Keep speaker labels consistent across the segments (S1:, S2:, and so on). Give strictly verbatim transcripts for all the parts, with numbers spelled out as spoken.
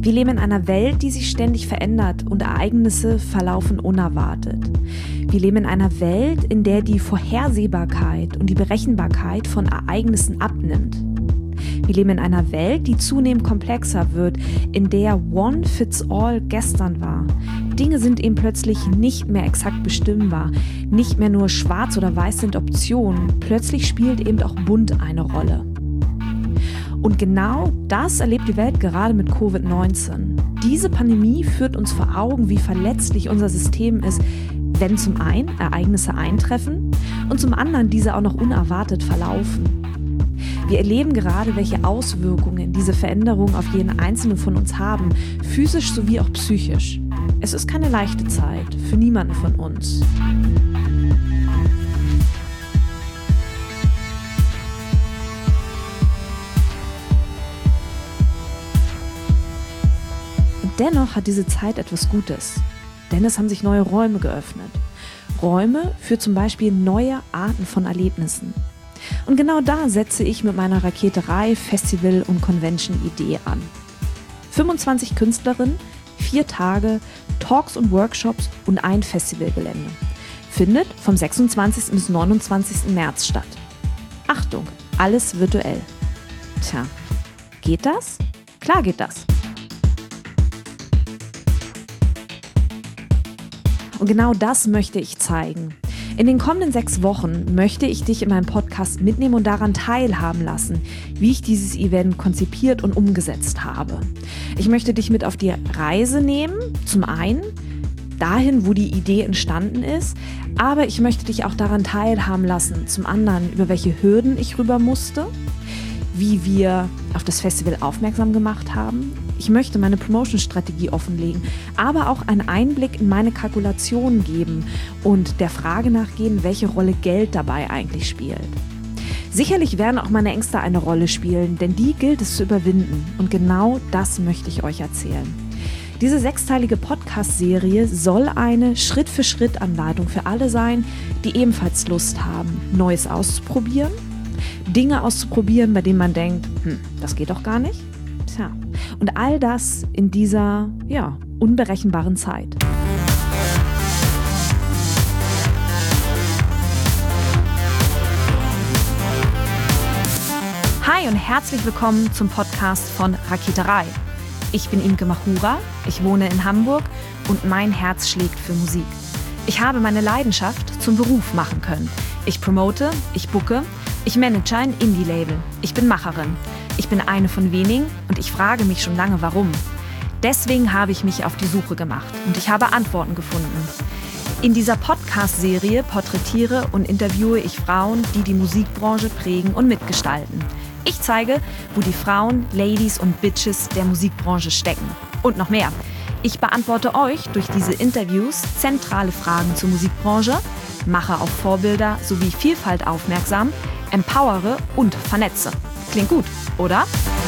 S1: Wir leben in einer Welt, die sich ständig verändert und Ereignisse verlaufen unerwartet. Wir leben in einer Welt, in der die Vorhersehbarkeit und die Berechenbarkeit von Ereignissen abnimmt. Wir leben in einer Welt, die zunehmend komplexer wird, in der One Fits All gestern war. Dinge sind eben plötzlich nicht mehr exakt bestimmbar, nicht mehr nur schwarz oder weiß sind Optionen. Plötzlich spielt eben auch bunt eine Rolle. Und genau das erlebt die Welt gerade mit Covid neunzehn. Diese Pandemie führt uns vor Augen, wie verletzlich unser System ist, wenn zum einen Ereignisse eintreffen und zum anderen diese auch noch unerwartet verlaufen. Wir erleben gerade, welche Auswirkungen diese Veränderungen auf jeden Einzelnen von uns haben, physisch sowie auch psychisch. Es ist keine leichte Zeit für niemanden von uns. Dennoch hat diese Zeit etwas Gutes, denn es haben sich neue Räume geöffnet. Räume für zum Beispiel neue Arten von Erlebnissen. Und genau da setze ich mit meiner Raketerei, Festival und Convention-Idee an. fünfundzwanzig Künstlerinnen, vier Tage, Talks und Workshops und ein Festivalgelände. Findet vom sechsundzwanzigsten bis neunundzwanzigsten März statt. Achtung, alles virtuell. Tja, geht das? Klar geht das. Und genau das möchte ich zeigen. In den kommenden sechs Wochen möchte ich dich in meinem Podcast mitnehmen und daran teilhaben lassen, wie ich dieses Event konzipiert und umgesetzt habe. Ich möchte dich mit auf die Reise nehmen, zum einen dahin, wo die Idee entstanden ist, aber ich möchte dich auch daran teilhaben lassen, zum anderen, über welche Hürden ich rüber musste, wie wir auf das Festival aufmerksam gemacht haben. Ich möchte meine Promotion-Strategie offenlegen, aber auch einen Einblick in meine Kalkulationen geben und der Frage nachgehen, welche Rolle Geld dabei eigentlich spielt. Sicherlich werden auch meine Ängste eine Rolle spielen, denn die gilt es zu überwinden und genau das möchte ich euch erzählen. Diese sechsteilige Podcast-Serie soll eine Schritt-für-Schritt-Anleitung für alle sein, die ebenfalls Lust haben, Neues auszuprobieren, Dinge auszuprobieren, bei denen man denkt, hm, das geht doch gar nicht. Tja, und all das in dieser, ja, unberechenbaren Zeit. Hi und herzlich willkommen zum Podcast von Raketerei. Ich bin Imke Machura, ich wohne in Hamburg und mein Herz schlägt für Musik. Ich habe meine Leidenschaft zum Beruf machen können. Ich promote, ich booke, ich manage ein Indie-Label. Ich bin Macherin. Ich bin eine von wenigen und ich frage mich schon lange, warum. Deswegen habe ich mich auf die Suche gemacht und ich habe Antworten gefunden. In dieser Podcast-Serie porträtiere und interviewe ich Frauen, die die Musikbranche prägen und mitgestalten. Ich zeige, wo die Frauen, Ladies und Bitches der Musikbranche stecken. Und noch mehr. Ich beantworte euch durch diese Interviews zentrale Fragen zur Musikbranche, mache auf Vorbilder sowie Vielfalt aufmerksam, empowere und vernetze. Klingt gut, oder?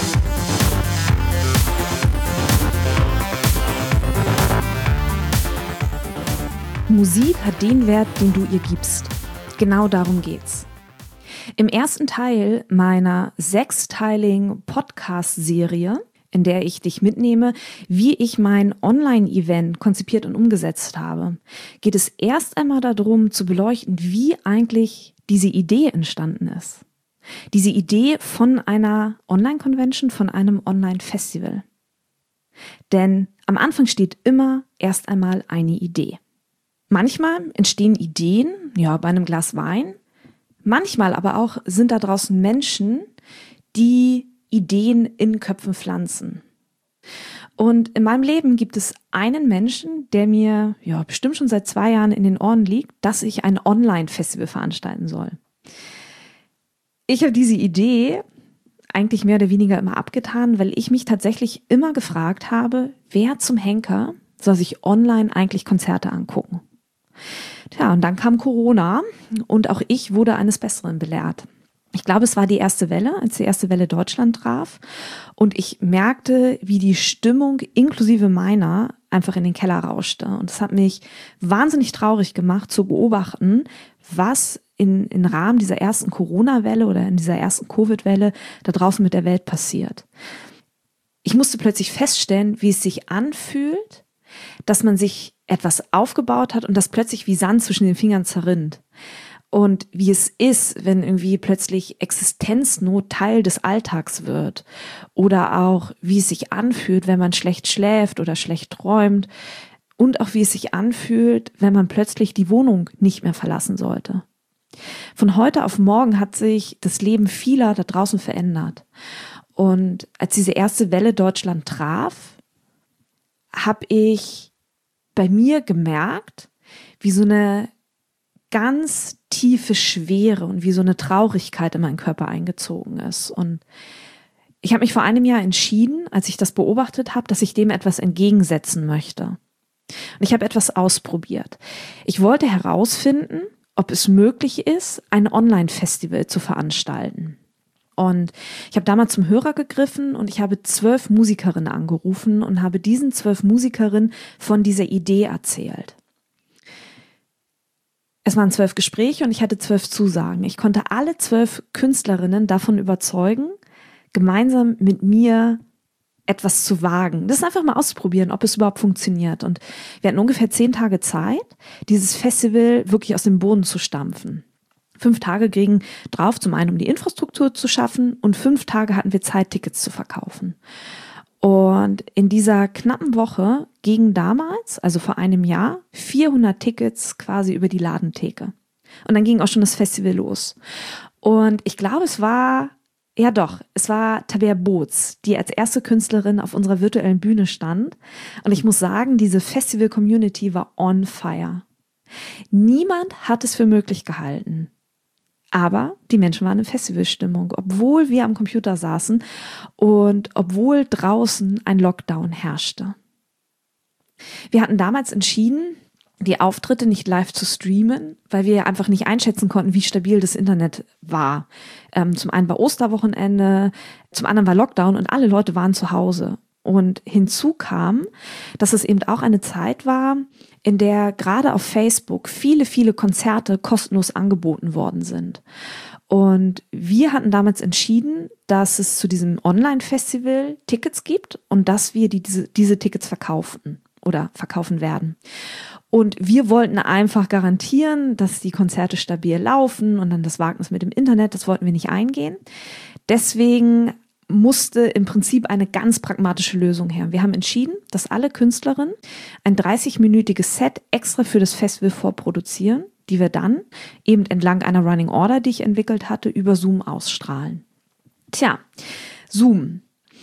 S1: Musik hat den Wert, den du ihr gibst. Genau darum geht's. Im ersten Teil meiner sechsteiligen Podcast-Serie, in der ich dich mitnehme, wie ich mein Online-Event konzipiert und umgesetzt habe, geht es erst einmal darum, zu beleuchten, wie eigentlich diese Idee entstanden ist. Diese Idee von einer Online-Convention, von einem Online-Festival. Denn am Anfang steht immer erst einmal eine Idee. Manchmal entstehen Ideen, ja, bei einem Glas Wein. Manchmal aber auch sind da draußen Menschen, die Ideen in Köpfen pflanzen. Und in meinem Leben gibt es einen Menschen, der mir ja bestimmt schon seit zwei Jahren in den Ohren liegt, dass ich ein Online-Festival veranstalten soll. Ich habe diese Idee eigentlich mehr oder weniger immer abgetan, weil ich mich tatsächlich immer gefragt habe, wer zum Henker soll sich online eigentlich Konzerte angucken? Tja, und dann kam Corona und auch ich wurde eines Besseren belehrt. Ich glaube, es war die erste Welle, als die erste Welle Deutschland traf und ich merkte, wie die Stimmung inklusive meiner einfach in den Keller rauschte. Und es hat mich wahnsinnig traurig gemacht zu beobachten, was in, im Rahmen dieser ersten Corona-Welle oder in dieser ersten Covid-Welle da draußen mit der Welt passiert. ich musste plötzlich feststellen, wie es sich anfühlt, dass man sich etwas aufgebaut hat und das plötzlich wie Sand zwischen den Fingern zerrinnt. Und wie es ist, wenn irgendwie plötzlich Existenznot Teil des Alltags wird. Oder auch, wie es sich anfühlt, wenn man schlecht schläft oder schlecht träumt. Und auch, wie es sich anfühlt, wenn man plötzlich die Wohnung nicht mehr verlassen sollte. Von heute auf morgen hat sich das Leben vieler da draußen verändert. Und als diese erste Welle Deutschland traf, habe ich bei mir gemerkt, wie so eine ganz tiefe Schwere und wie so eine Traurigkeit in meinen Körper eingezogen ist. Und ich habe mich vor einem Jahr entschieden, als ich das beobachtet habe, dass ich dem etwas entgegensetzen möchte. Und ich habe etwas ausprobiert. Ich wollte herausfinden, ob es möglich ist, ein Online-Festival zu veranstalten. Und ich habe damals zum Hörer gegriffen und ich habe zwölf Musikerinnen angerufen und habe diesen zwölf Musikerinnen von dieser Idee erzählt. Es waren zwölf Gespräche und ich hatte zwölf Zusagen. Ich konnte alle zwölf Künstlerinnen davon überzeugen, gemeinsam mit mir etwas zu wagen. Das einfach mal auszuprobieren, ob es überhaupt funktioniert. Und wir hatten ungefähr zehn Tage Zeit, dieses Festival wirklich aus dem Boden zu stampfen. Fünf Tage gingen drauf, zum einen um die Infrastruktur zu schaffen und fünf Tage hatten wir Zeit, Tickets zu verkaufen. Und in dieser knappen Woche gingen damals, also vor einem Jahr, vierhundert Tickets quasi über die Ladentheke. Und dann ging auch schon das Festival los. Und ich glaube, es war, ja doch, es war Tabea Boots, die als erste Künstlerin auf unserer virtuellen Bühne stand. Und ich muss sagen, diese Festival-Community war on fire. Niemand hat es für möglich gehalten. Aber die Menschen waren in Festivalstimmung, obwohl wir am Computer saßen und obwohl draußen ein Lockdown herrschte. Wir hatten damals entschieden, die Auftritte nicht live zu streamen, weil wir einfach nicht einschätzen konnten, wie stabil das Internet war. Ähm, zum einen war Osterwochenende, zum anderen war Lockdown und alle Leute waren zu Hause. Und hinzu kam, dass es eben auch eine Zeit war, in der gerade auf Facebook viele, viele Konzerte kostenlos angeboten worden sind. Und wir hatten damals entschieden, dass es zu diesem Online-Festival Tickets gibt und dass wir die, diese, diese Tickets verkaufen oder verkaufen werden. Und wir wollten einfach garantieren, dass die Konzerte stabil laufen und dann das Wagnis mit dem Internet, das wollten wir nicht eingehen. Deswegen musste im Prinzip eine ganz pragmatische Lösung her. Wir haben entschieden, dass alle Künstlerinnen ein dreißig-minütiges Set extra für das Festival vorproduzieren, die wir dann eben entlang einer Running Order, die ich entwickelt hatte, über Zoom ausstrahlen. Tja, Zoom.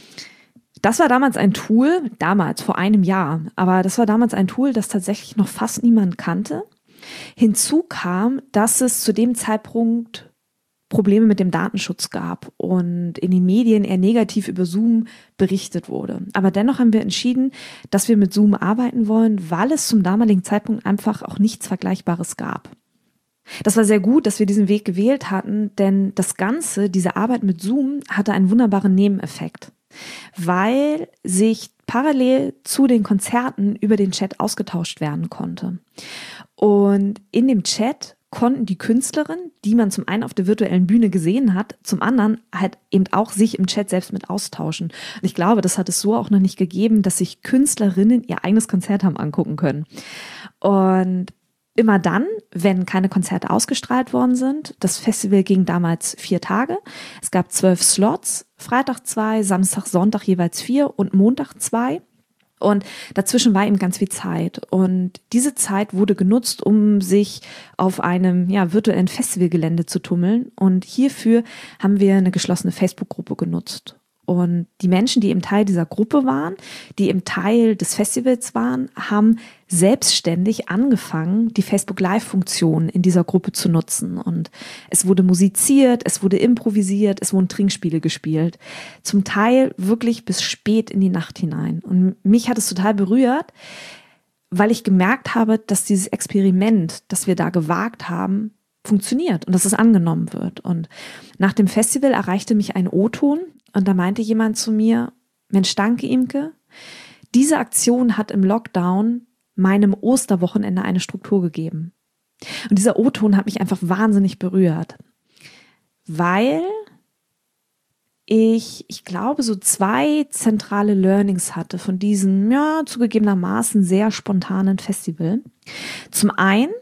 S1: Das war damals ein Tool, damals, vor einem Jahr, aber das war damals ein Tool, das tatsächlich noch fast niemand kannte. Hinzu kam, dass es zu dem Zeitpunkt Probleme mit dem Datenschutz gab und in den Medien eher negativ über Zoom berichtet wurde. Aber dennoch haben wir entschieden, dass wir mit Zoom arbeiten wollen, weil es zum damaligen Zeitpunkt einfach auch nichts Vergleichbares gab. Das war sehr gut, dass wir diesen Weg gewählt hatten, denn das Ganze, diese Arbeit mit Zoom, hatte einen wunderbaren Nebeneffekt, weil sich parallel zu den Konzerten über den Chat ausgetauscht werden konnte. Und in dem Chat konnten die Künstlerinnen, die man zum einen auf der virtuellen Bühne gesehen hat, zum anderen halt eben auch sich im Chat selbst mit austauschen. Und ich glaube, das hat es so auch noch nicht gegeben, dass sich Künstlerinnen ihr eigenes Konzert haben angucken können. Und immer dann, wenn keine Konzerte ausgestrahlt worden sind, das Festival ging damals vier Tage, es gab zwölf Slots, Freitag zwei, Samstag, Sonntag jeweils vier und Montag zwei. Und dazwischen war eben ganz viel Zeit. Und diese Zeit wurde genutzt, um sich auf einem ja, virtuellen Festivalgelände zu tummeln. Und hierfür haben wir eine geschlossene Facebook-Gruppe genutzt. Und die Menschen, die im Teil dieser Gruppe waren, die im Teil des Festivals waren, haben selbstständig angefangen, die Facebook-Live-Funktion in dieser Gruppe zu nutzen. Und es wurde musiziert, es wurde improvisiert, es wurden Trinkspiele gespielt. Zum Teil wirklich bis spät in die Nacht hinein. Und mich hat es total berührt, weil ich gemerkt habe, dass dieses Experiment, das wir da gewagt haben, funktioniert und dass es angenommen wird. Und nach dem Festival erreichte mich ein O-Ton und da meinte jemand zu mir, Mensch, danke Imke, diese Aktion hat im Lockdown meinem Osterwochenende eine Struktur gegeben. Und dieser O-Ton hat mich einfach wahnsinnig berührt, weil ich, ich glaube, so zwei zentrale Learnings hatte von diesem, ja, zugegebenermaßen sehr spontanen Festival. Zum einen,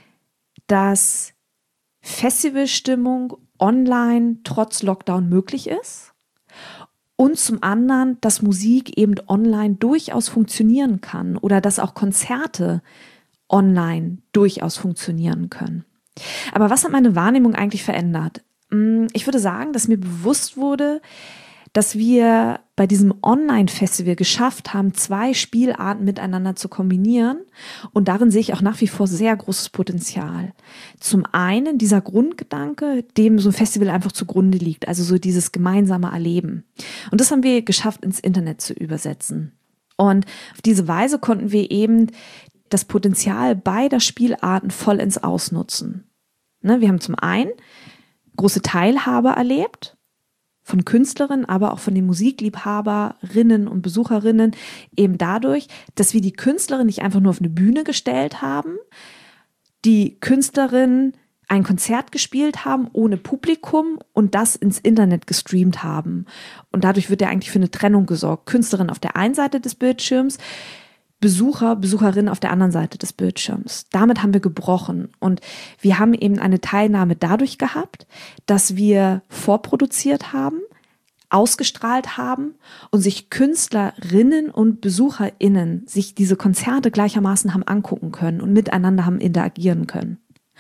S1: dass Festivalstimmung online trotz Lockdown möglich ist. Und zum anderen, dass Musik eben online durchaus funktionieren kann oder dass auch Konzerte online durchaus funktionieren können. Aber was hat meine Wahrnehmung eigentlich verändert? Ich würde sagen, dass mir bewusst wurde, dass wir bei diesem Online-Festival geschafft haben, zwei Spielarten miteinander zu kombinieren. Und darin sehe ich auch nach wie vor sehr großes Potenzial. Zum einen dieser Grundgedanke, dem so ein Festival einfach zugrunde liegt, also so dieses gemeinsame Erleben. Und das haben wir geschafft, ins Internet zu übersetzen. Und auf diese Weise konnten wir eben das Potenzial beider Spielarten vollends ausnutzen. Ne, wir haben zum einen große Teilhabe erlebt, von Künstlerinnen, aber auch von den Musikliebhaberinnen und Besucherinnen, eben dadurch, dass wir die Künstlerin nicht einfach nur auf eine Bühne gestellt haben, die Künstlerin ein Konzert gespielt haben ohne Publikum und das ins Internet gestreamt haben. Und dadurch wird ja eigentlich für eine Trennung gesorgt. Künstlerin auf der einen Seite des Bildschirms, Besucher, Besucherinnen auf der anderen Seite des Bildschirms. Damit haben wir gebrochen und wir haben eben eine Teilnahme dadurch gehabt, dass wir vorproduziert haben, ausgestrahlt haben und sich Künstlerinnen und BesucherInnen sich diese Konzerte gleichermaßen haben angucken können und miteinander haben interagieren können.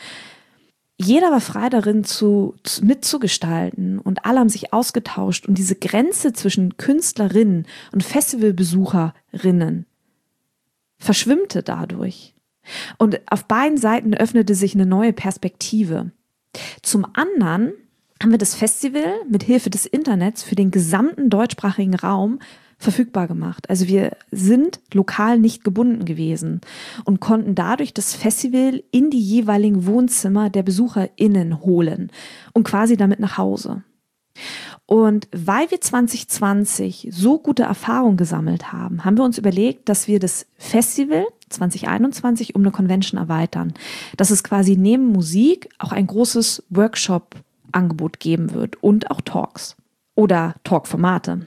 S1: Jeder war frei darin, zu, zu, mitzugestalten und alle haben sich ausgetauscht und diese Grenze zwischen Künstlerinnen und Festivalbesucherinnen verschwimmte dadurch. Und auf beiden Seiten öffnete sich eine neue Perspektive. Zum anderen haben wir das Festival mit Hilfe des Internets für den gesamten deutschsprachigen Raum verfügbar gemacht. Also wir sind lokal nicht gebunden gewesen und konnten dadurch das Festival in die jeweiligen Wohnzimmer der BesucherInnen holen und quasi damit nach Hause. Und weil wir zwanzig zwanzig so gute Erfahrungen gesammelt haben, haben wir uns überlegt, dass wir das Festival zwanzig einundzwanzig um eine Convention erweitern. Dass es quasi neben Musik auch ein großes Workshop-Angebot geben wird und auch Talks oder Talkformate.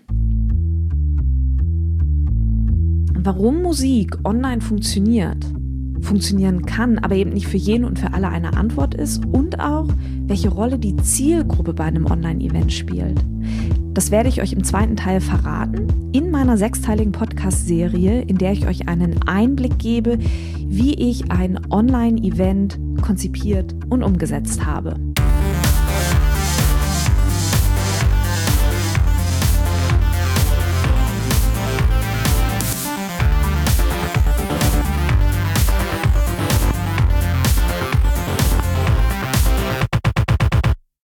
S1: Warum Musik online funktioniert, funktionieren kann, aber eben nicht für jeden und für alle eine Antwort ist und auch, welche Rolle die Zielgruppe bei einem Online-Event spielt. Das werde ich euch im zweiten Teil verraten, in meiner sechsteiligen Podcast-Serie, in der ich euch einen Einblick gebe, wie ich ein Online-Event konzipiert und umgesetzt habe.